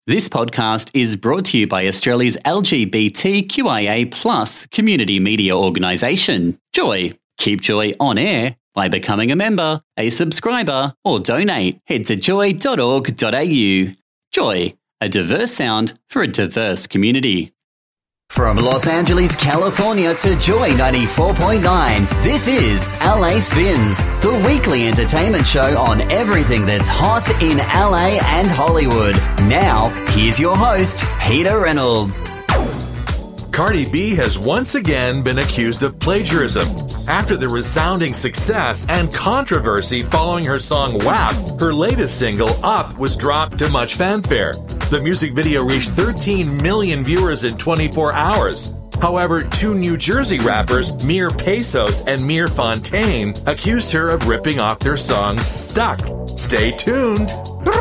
This podcast is brought to you by Australia's LGBTQIA+ community media organisation, Joy. Keep Joy on air by becoming a member, a subscriber, or donate. Head to joy.org.au. Joy, a diverse sound for a diverse community. From Los Angeles, California to Joy 94.9, this is LA Spins, the weekly entertainment show on everything that's hot in LA and Hollywood. Now, here's your host, Peter Reynolds. Cardi B has once again been accused of plagiarism. After the resounding success and controversy following her song WAP, her latest single, Up, was dropped to much fanfare. The music video reached 13 million viewers in 24 hours. However, two New Jersey rappers, Mir Pesos and Mir Fontaine, accused her of ripping off their song Stuck. Stay tuned.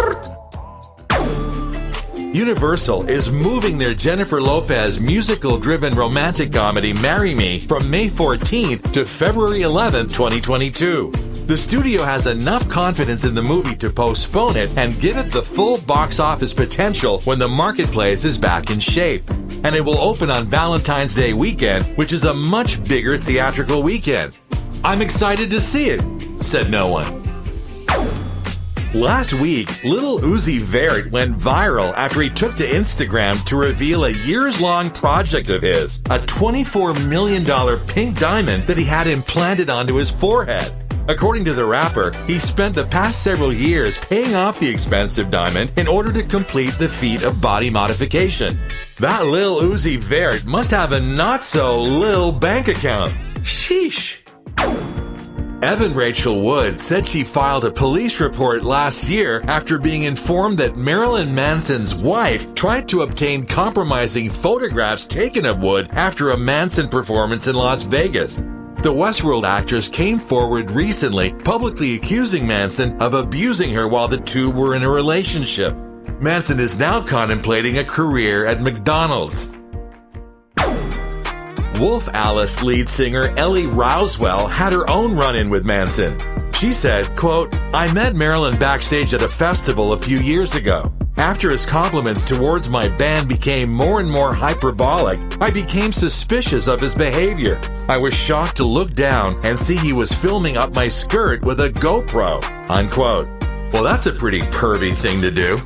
Universal is moving their Jennifer Lopez musical-driven romantic comedy Marry Me from May 14th to February 11th, 2022. The studio has enough confidence in the movie to postpone it and give it the full box office potential when the marketplace is back in shape. And it will open on Valentine's Day weekend, which is a much bigger theatrical weekend. I'm excited to see it, said no one. Last week, Lil Uzi Vert went viral after he took to Instagram to reveal a years-long project of his, a $24 million pink diamond that he had implanted onto his forehead. According to the rapper, he spent the past several years paying off the expensive diamond in order to complete the feat of body modification. That Lil Uzi Vert must have a not-so-lil bank account. Sheesh. Evan Rachel Wood said she filed a police report last year after being informed that Marilyn Manson's wife tried to obtain compromising photographs taken of Wood after a Manson performance in Las Vegas. The Westworld actress came forward recently, publicly accusing Manson of abusing her while the two were in a relationship. Manson is now contemplating a career at McDonald's. Wolf Alice lead singer Ellie Rousewell had her own run-in with Manson. She said, quote, "I met Marilyn backstage at a festival a few years ago. After his compliments towards my band became more and more hyperbolic, I became suspicious of his behavior. I was shocked to look down and see he was filming up my skirt with a GoPro," unquote. Well, that's a pretty pervy thing to do.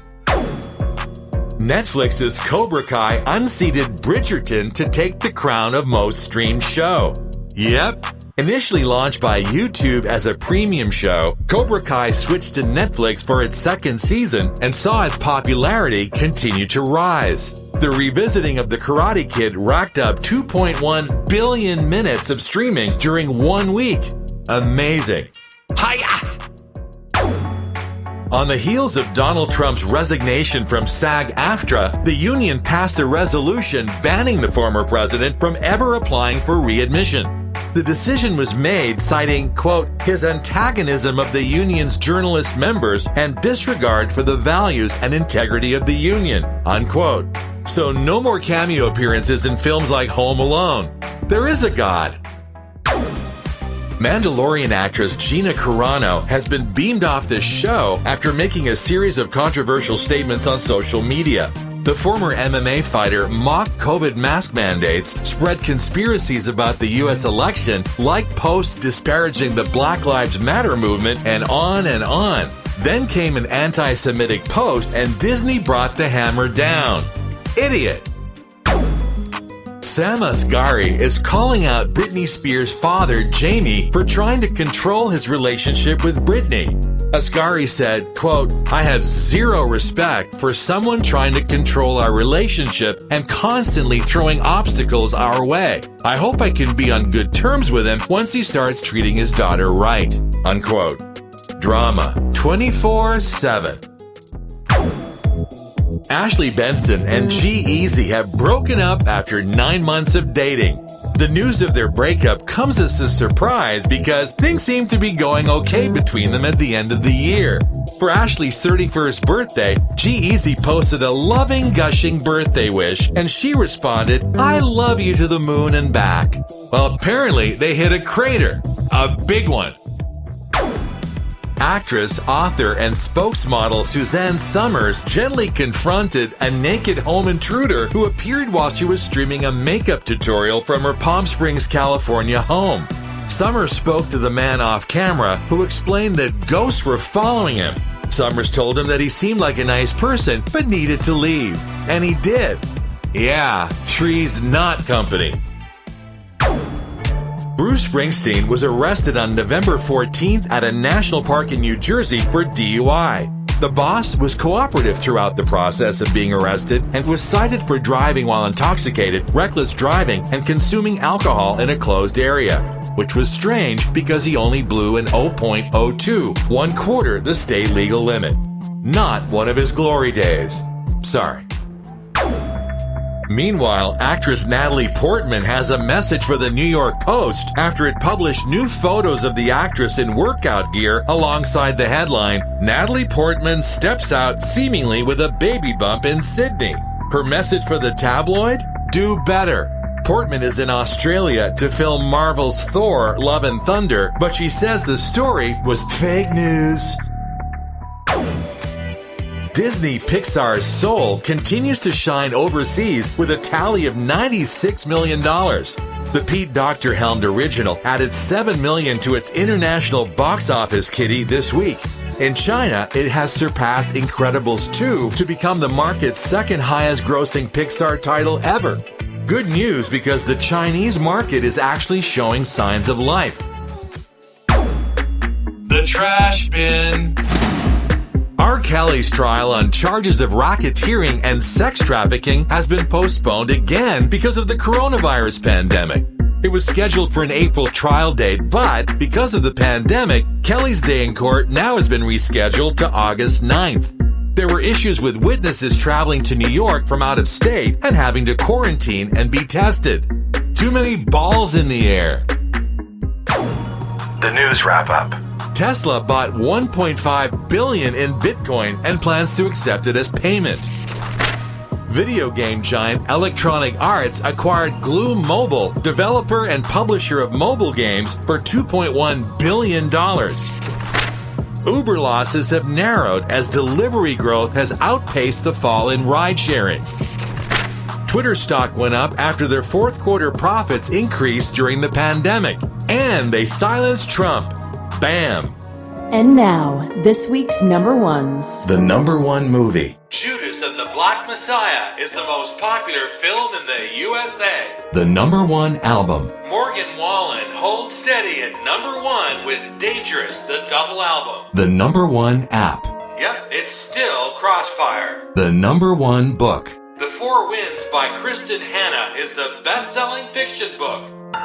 Netflix's Cobra Kai unseated Bridgerton to take the crown of most streamed show. Yep. Initially launched by YouTube as a premium show, Cobra Kai switched to Netflix for its second season and saw its popularity continue to rise. The revisiting of The Karate Kid racked up 2.1 billion minutes of streaming during 1 week. Amazing. Hiya! On the heels of Donald Trump's resignation from SAG-AFTRA, the union passed a resolution banning the former president from ever applying for readmission. The decision was made citing, quote, his antagonism of the union's journalist members and disregard for the values and integrity of the union, unquote. So no more cameo appearances in films like Home Alone. There is a God. Mandalorian actress Gina Carano has been beamed off the show after making a series of controversial statements on social media. The former MMA fighter mocked COVID mask mandates, spread conspiracies about the U.S. election, liked posts disparaging the Black Lives Matter movement, and on and on. Then came an anti-Semitic post and Disney brought the hammer down. Idiot! Sam Asghari is calling out Britney Spears' father, Jamie, for trying to control his relationship with Britney. Asghari said, quote, I have zero respect for someone trying to control our relationship and constantly throwing obstacles our way. I hope I can be on good terms with him once he starts treating his daughter right, unquote. Drama 24/7. Ashley Benson and G-Eazy have broken up after 9 months of dating. The news of their breakup comes as a surprise because things seem to be going okay between them at the end of the year. For Ashley's 31st birthday, G-Eazy posted a loving, gushing birthday wish, and she responded, I love you to the moon and back. Well, apparently they hit a crater. A big one. Actress, author, and spokesmodel Suzanne Summers gently confronted a naked home intruder who appeared while she was streaming a makeup tutorial from her Palm Springs, California home. Summers spoke to the man off camera, who explained that ghosts were following him. Summers told him that he seemed like a nice person, but needed to leave. And he did. Yeah, three's not company. Bruce Springsteen was arrested on November 14th at a national park in New Jersey for DUI. The boss was cooperative throughout the process of being arrested and was cited for driving while intoxicated, reckless driving, and consuming alcohol in a closed area, which was strange because he only blew an 0.02, 1/4 the state legal limit. Not one of his glory days. Sorry. Meanwhile, actress Natalie Portman has a message for the New York Post after it published new photos of the actress in workout gear alongside the headline, "Natalie Portman steps out seemingly with a baby bump in Sydney." Her message for the tabloid? Do better. Portman is in Australia to film Marvel's Thor: Love and Thunder, but she says the story was fake news. Disney Pixar's Soul continues to shine overseas with a tally of $96 million. The Pete Docter-helmed original added $7 million to its international box office kitty this week. In China, it has surpassed Incredibles 2 to become the market's second highest grossing Pixar title ever. Good news because the Chinese market is actually showing signs of life. The trash bin. R. Kelly's trial on charges of racketeering and sex trafficking has been postponed again because of the coronavirus pandemic. It was scheduled for an April trial date, but because of the pandemic, Kelly's day in court now has been rescheduled to August 9th. There were issues with witnesses traveling to New York from out of state and having to quarantine and be tested. Too many balls in the air. The news wrap-up. Tesla bought $1.5 billion in Bitcoin and plans to accept it as payment. Video game giant Electronic Arts acquired Glu Mobile, developer and publisher of mobile games, for $2.1 billion. Uber losses have narrowed as delivery growth has outpaced the fall in ride-sharing. Twitter stock went up after their fourth quarter profits increased during the pandemic. And they silenced Trump. Bam! And now, this week's number ones. The number one movie. Judas and the Black Messiah is the most popular film in the USA. The number one album. Morgan Wallen holds steady at number one with Dangerous, the double album. The number one app. Yep, it's still Crossfire. The number one book. The Four Winds by Kristen Hanna is the best-selling fiction book.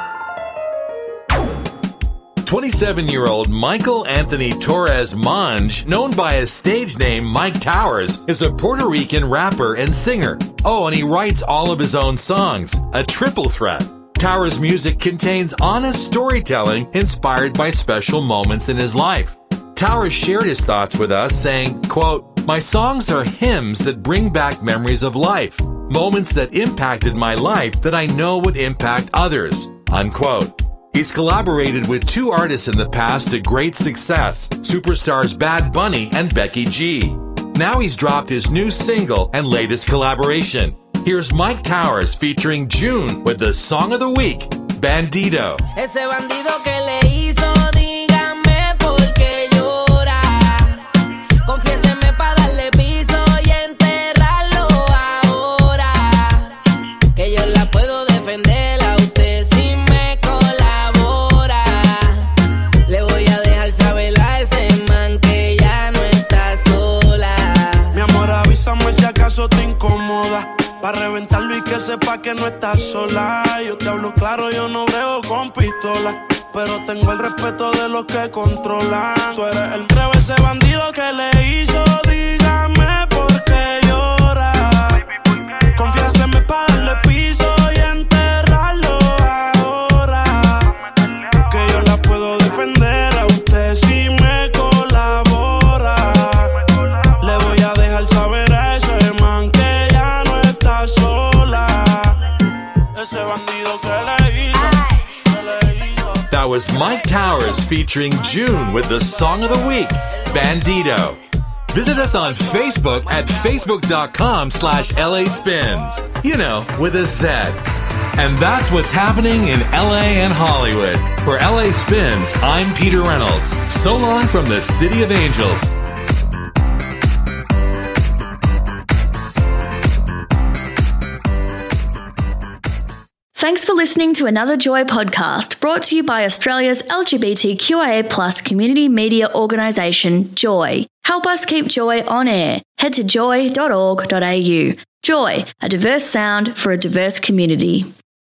27-year-old Michael Anthony Torres Monge, known by his stage name Mike Towers, is a Puerto Rican rapper and singer. Oh, and he writes all of his own songs, a triple threat. Towers' music contains honest storytelling inspired by special moments in his life. Towers shared his thoughts with us, saying, quote, "My songs are hymns that bring back memories of life, moments that impacted my life that I know would impact others," unquote. He's collaborated with two artists in the past to great success, superstars Bad Bunny and Becky G. Now he's dropped his new single and latest collaboration. Here's Mike Towers featuring June with the song of the week, Bandito. Ese bandido que le hizo, dígame por qué llora. Confiéseme pa' darle piso y enterrarlo ahora. Que yo la puedo defender a usted si me colabora. Le voy a dejar saber a ese man que ya no está sola. Mi amor, avísame si acaso te incomoda. Pa' reventarlo y que sepa que no estás sola. Yo te hablo claro, yo no brego con pistola, pero tengo el respeto de los que controlan. Tú eres el breve, ese bandido que le hizo. Dígame por qué llora. Confiéseme pa' darle piso y enterrarlo ahora. Que yo la puedo defender a usted si me colabora. Le voy a dejar saber a ese man que ya no está sola. Ese bandido que le hizo, That was Mike Towers featuring June with the Song of the Week, Bandito. Visit us on Facebook at facebook.com/LA Spins. You know, with a Z. And that's what's happening in LA and Hollywood. For LA Spins, I'm Peter Reynolds. So long from the City of Angels. Thanks for listening to another Joy podcast brought to you by Australia's LGBTQIA+ community media organisation, Joy. Help us keep Joy on air. Head to joy.org.au. Joy, a diverse sound for a diverse community.